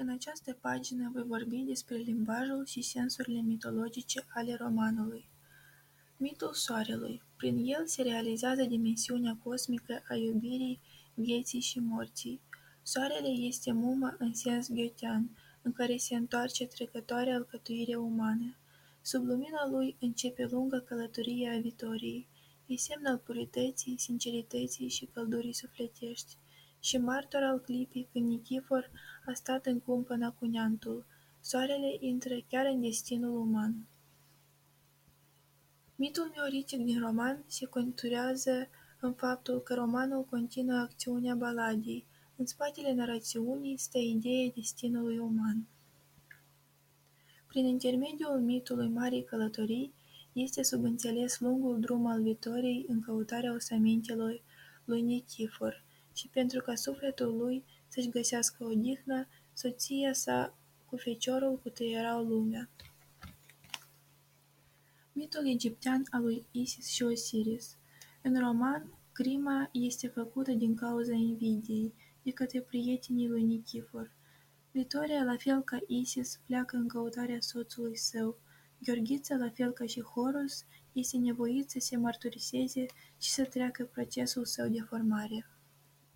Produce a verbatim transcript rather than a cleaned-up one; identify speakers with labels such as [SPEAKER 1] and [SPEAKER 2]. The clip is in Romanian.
[SPEAKER 1] În această pagină voi vorbi despre limbajul și sensurile mitologice ale romanului. Mitul Soarelui. Prin el se realizează dimensiunea cosmică a iubirii, vieții și morții. Soarele este muma în sens goethean, în care se întoarce trecătoarea alcătuire umană. Sub lumina lui începe lungă călătorie a victoriei. E semn al purității, sincerității și căldurii sufletești. Și martor al clipii când Nichifor a stat în cumpăna cu neantul. Soarele intră chiar în destinul uman. Mitul mioritic din roman se conturează în faptul că romanul continuă acțiunea baladei. În spatele narațiunii stă ideea destinului uman. Prin intermediul mitului Marii Călătorii este subînțeles lungul drum al Vitoriei în căutarea osamintelor lui Nichifor și pentru ca sufletul lui să-și găsească odihnă, soția sa cu feciorul cutreierau lumea. Mitul egiptean al lui Isis și Osiris. În roman, crima este făcută din cauza invidiei de către prietenii lui Nichifor. Vitoria, la fel ca Isis, pleacă în căutarea soțului său. Gheorghiță, la fel ca și Horus, este nevoit să se mărturiseze și să treacă procesul său de formare.